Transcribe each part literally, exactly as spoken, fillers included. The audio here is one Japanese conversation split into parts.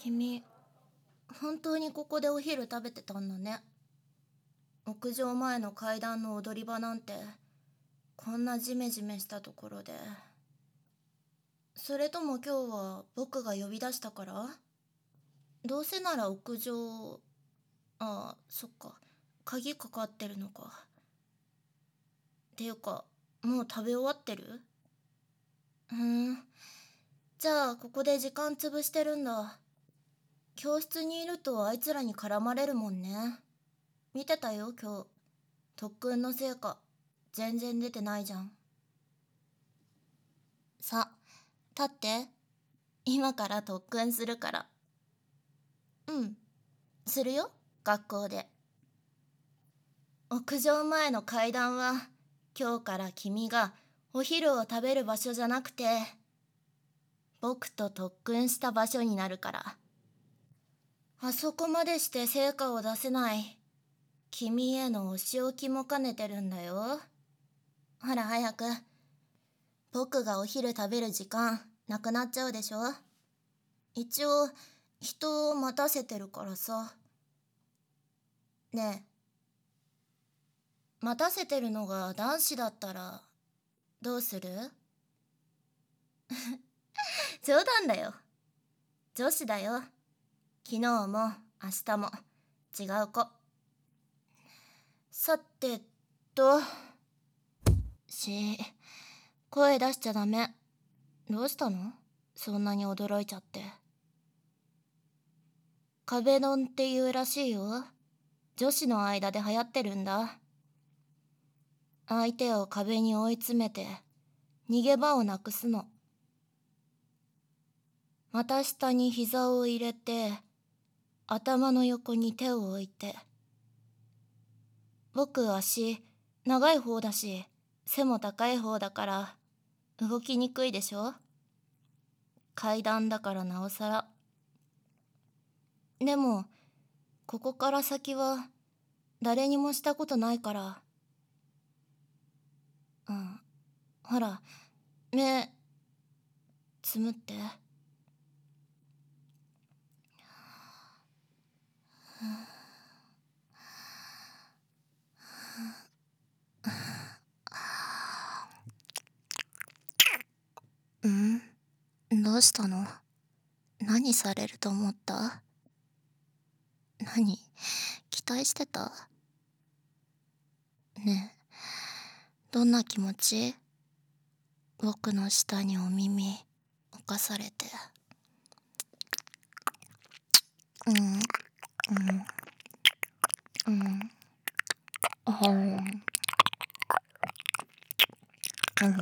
君、本当にここでお昼食べてたんだね。屋上前の階段の踊り場なんて、こんなジメジメしたところで。それとも今日は僕が呼び出したから？どうせなら屋上、ああ、そっか。鍵かかってるのか。ていうか、もう食べ終わってる？ふーん。じゃあ、ここで時間潰してるんだ。教室にいるとあいつらに絡まれるもんね。見てたよ、今日。特訓の成果、全然出てないじゃん。さ、立って。今から特訓するから。うん、するよ、学校で。屋上前の階段は、今日から君がお昼を食べる場所じゃなくて、僕と特訓した場所になるから。あそこまでして成果を出せない君へのお仕置きも兼ねてるんだよ。ほら早く。僕がお昼食べる時間なくなっちゃうでしょ。一応人を待たせてるからさ。ねえ、待たせてるのが男子だったらどうする？冗談だよ。女子だよ。昨日も明日も違う子。さてと、し、声出しちゃダメ。どうしたの？そんなに驚いちゃって。壁ドンって言うらしいよ。女子の間で流行ってるんだ。相手を壁に追い詰めて逃げ場をなくすの。股下に膝を入れて頭の横に手を置いて。僕足長い方だし背も高い方だから動きにくいでしょ。階段だからなおさら。でもここから先は誰にもしたことないから。うん、ほら目つむって。ん？どうしたの？何されると思った？何？期待してた？ねえ、どんな気持ち？僕の下にお耳置かされて。うん、うん、うん、あー、うん、うん、うん、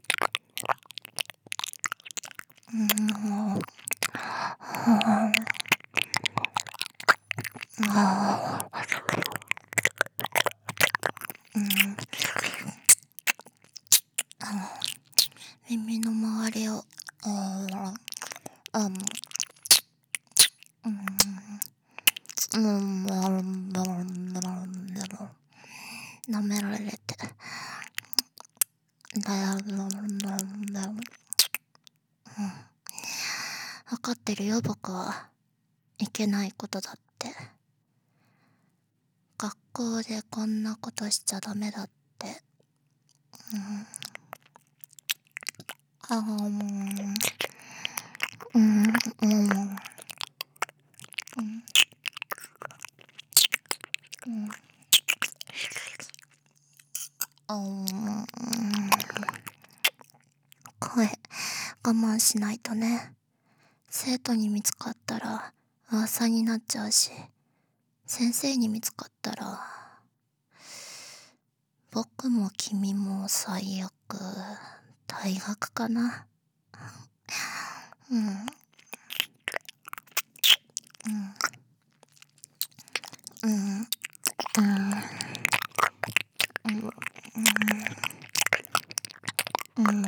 耳の周りを、あー、あー、うん、うん、舐められて。分かってるよ、僕は。いけないことだって。学校でこんなことしちゃダメだって。うん、あー、うん、うん、うん、うん、うん、あー、声我慢しないとね。生徒に見つかったら噂になっちゃうし、先生に見つかったら僕も君も最悪退学かな。うん、うん、うん、うん、うん、うん、うん、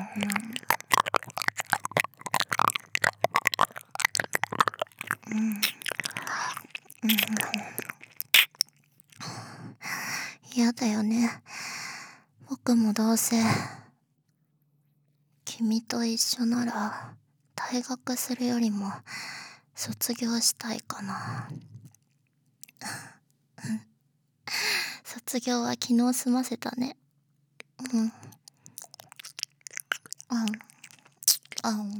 嫌だよね。僕もどうせ君と一緒なら退学するよりも卒業したいかな。卒業は昨日済ませたね。うん。うん。あん。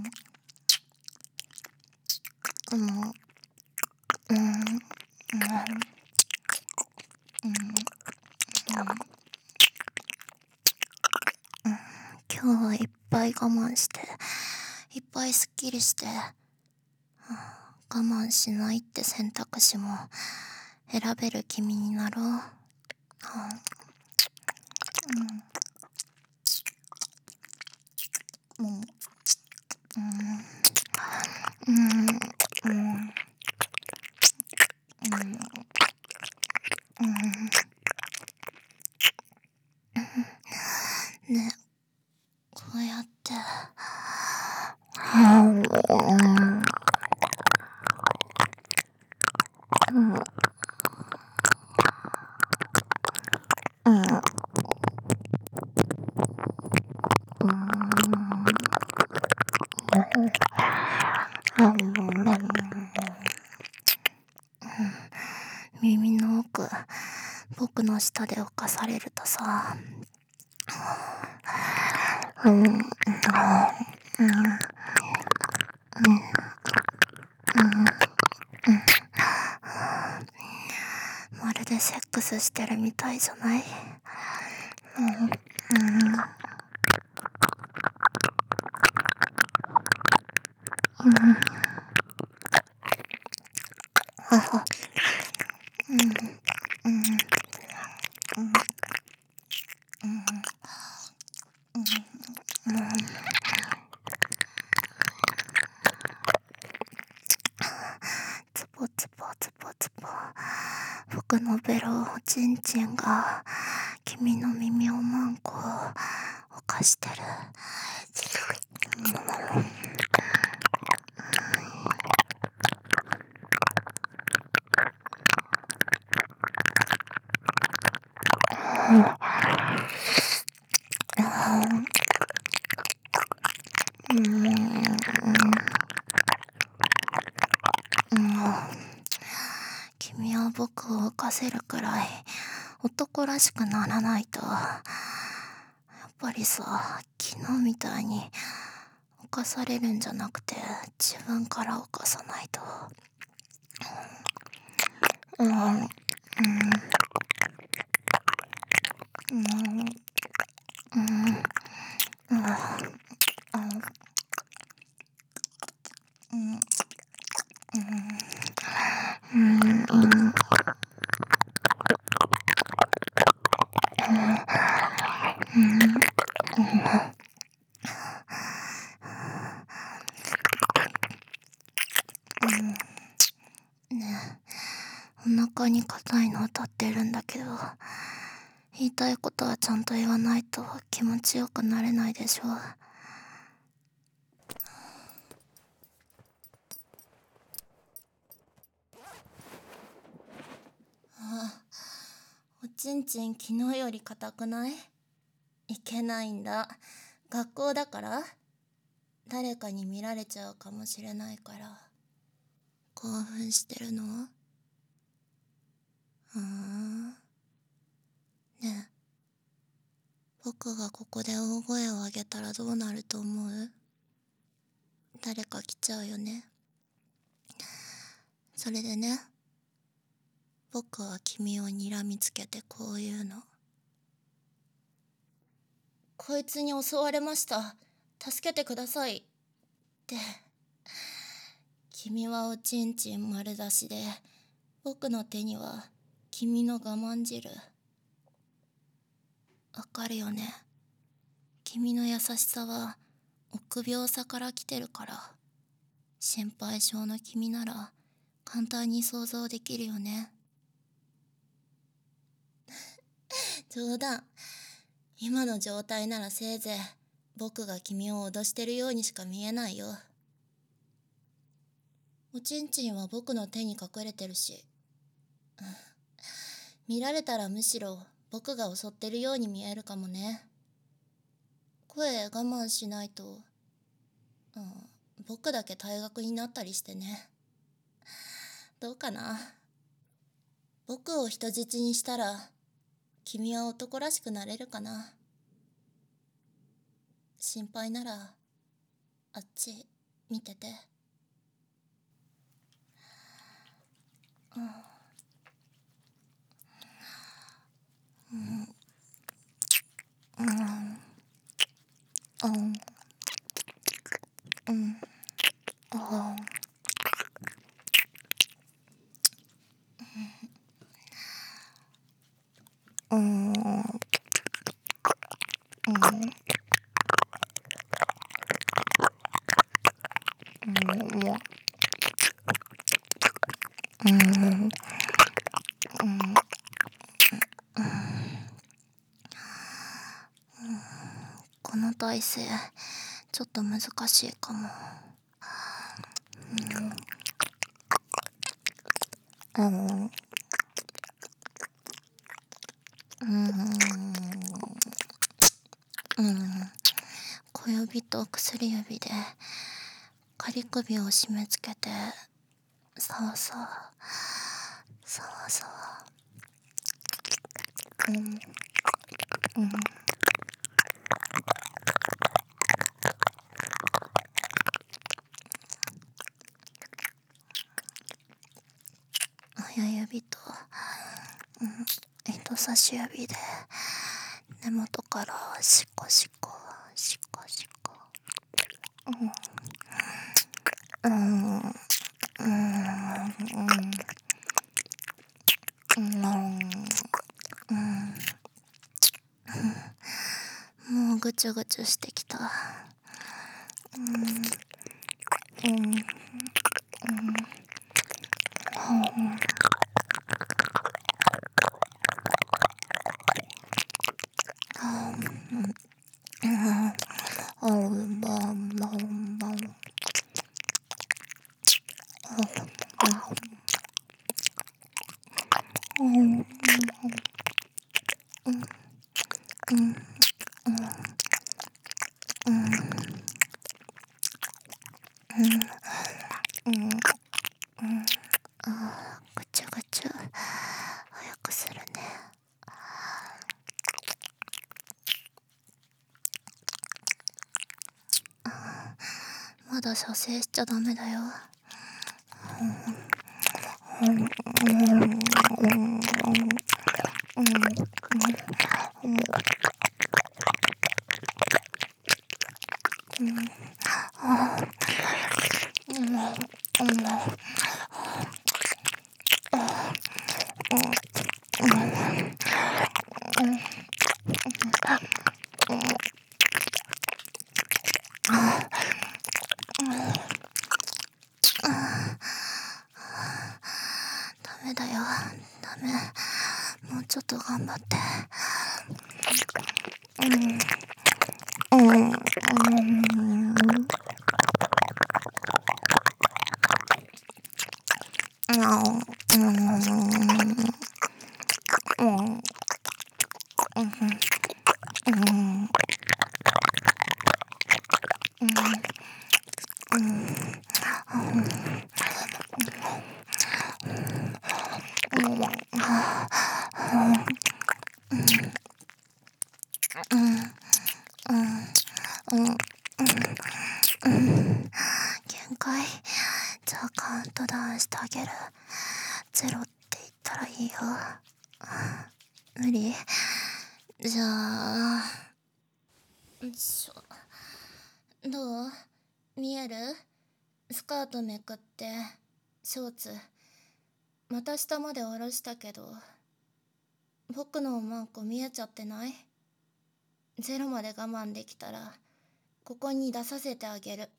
うん。うん。うん。うん。今日はいっぱい我慢して、いっぱいすっきりして、我慢しないって選択肢も選べる君になろう。うん。うん。うん。うん。うん。うん。ね、こうやって、うん。うん。耳の奥、僕の舌で侵されるとさ、うん、うん、うん、まるでセックスしてるみたいじゃない？うん、うん、うん、はは、うん、うん、うん、うん、うん、ツポツポツポツポ、僕のベロおちんちんが君の耳をマンコを犯してる。うん、うん、うん、君は僕を犯せるくらい男らしくならないと、やっぱりさ、昨日みたいに犯されるんじゃなくて自分から犯さないと。うん、うん、うん、うん、うん、うん、うん、うん、ねえ、お腹に硬いの当たってるんだけど、言いたいことはちゃんと言わないと気持ちよくなれないでしょ。あ、おちんちん昨日より硬くない？いけないんだ。学校だから？誰かに見られちゃうかもしれないから興奮してるの？うーん。ねえ、僕がここで大声を上げたらどうなると思う？誰か来ちゃうよね。それでね、僕は君を睨みつけてこう言うの。こいつに襲われました。助けてください。って。君はおちんちん丸出しで、僕の手には君の我慢汁。わかるよね。君の優しさは臆病さから来てるから、心配性の君なら簡単に想像できるよね。冗談。今の状態ならせいぜい僕が君を脅してるようにしか見えないよ。おちんちんは僕の手に隠れてるし、見られたらむしろ僕が襲ってるように見えるかもね。声我慢しないと、うん、 僕だけ退学になったりしてね。どうかな。僕を人質にしたら君は男らしくなれるかな。心配ならあっち見てて。うんうんうんうんあうんうんうんこの体勢ちょっと難しいかも。うんうんうん小指と薬指で仮首を締め付けてさわさわさわさわうんうん親指と、うん、人差し指で根元からシコシコシコシコうんうんうんもうぐちゅぐちゅしてきた。うんうんぐちゅぐちゅ早くするね。まだ射精しちゃダメだよ。ダメだよ、ダメ。もうちょっと頑張って。うんうん限界。じゃあカウントダウンしてあげる。ゼロって言ったらいいよ。無理？じゃあよいしょ。どう？見える？スカートめくってショーツまた下まで下ろしたけど僕のおまんこ見えちゃってない？ゼロまで我慢できたらここに出させてあげる。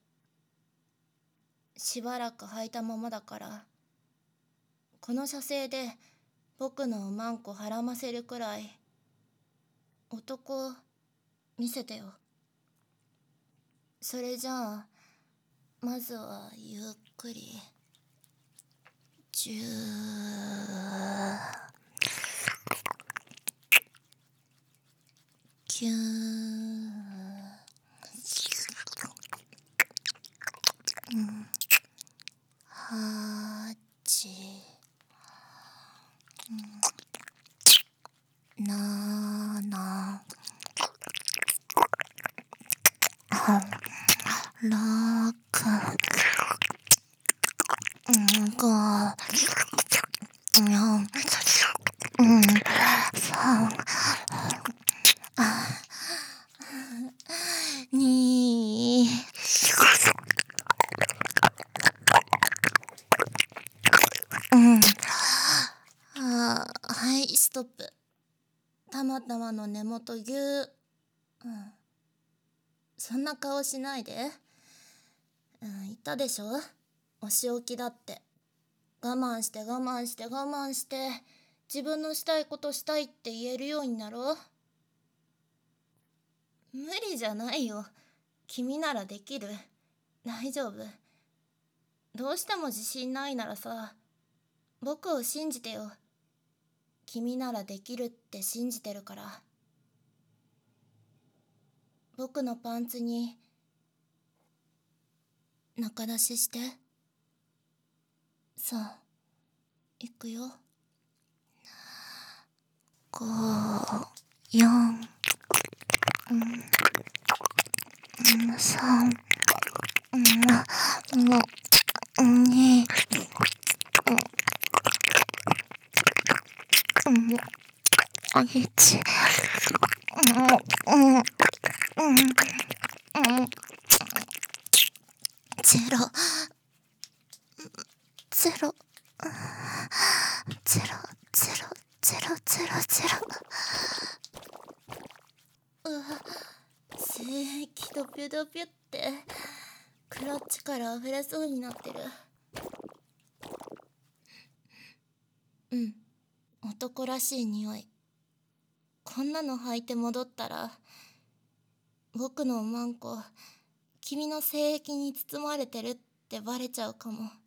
しばらく履いたままだからこの射精で僕のおまんこはらませるくらい男見せてよ。それじゃあまずはゆっくりじゅーキューななろくごよんさんにうんあはいストップ。たまたまの根元ぎゅー、うん、そんな顔しないで、うん、言ったでしょ、お仕置きだって。我慢して我慢して我慢して自分のしたいことしたいって言えるようになろう。無理じゃないよ、君ならできる、大丈夫。どうしても自信ないならさ、僕を信じてよ。君ならできるって信じてるから。僕のパンツに中出しして。さあ行くよ。ごよんさんにいちゼロゼロゼロゼロゼロゼロゼロ。うわ、精液ドピュドピュってクラッチから溢れそうになってる。うん、男らしい匂い。こんなの履いて戻ったら僕のおまんこ君の精液に包まれてるってバレちゃうかも。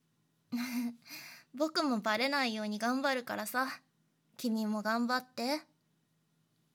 僕もバレないように頑張るからさ、君も頑張って。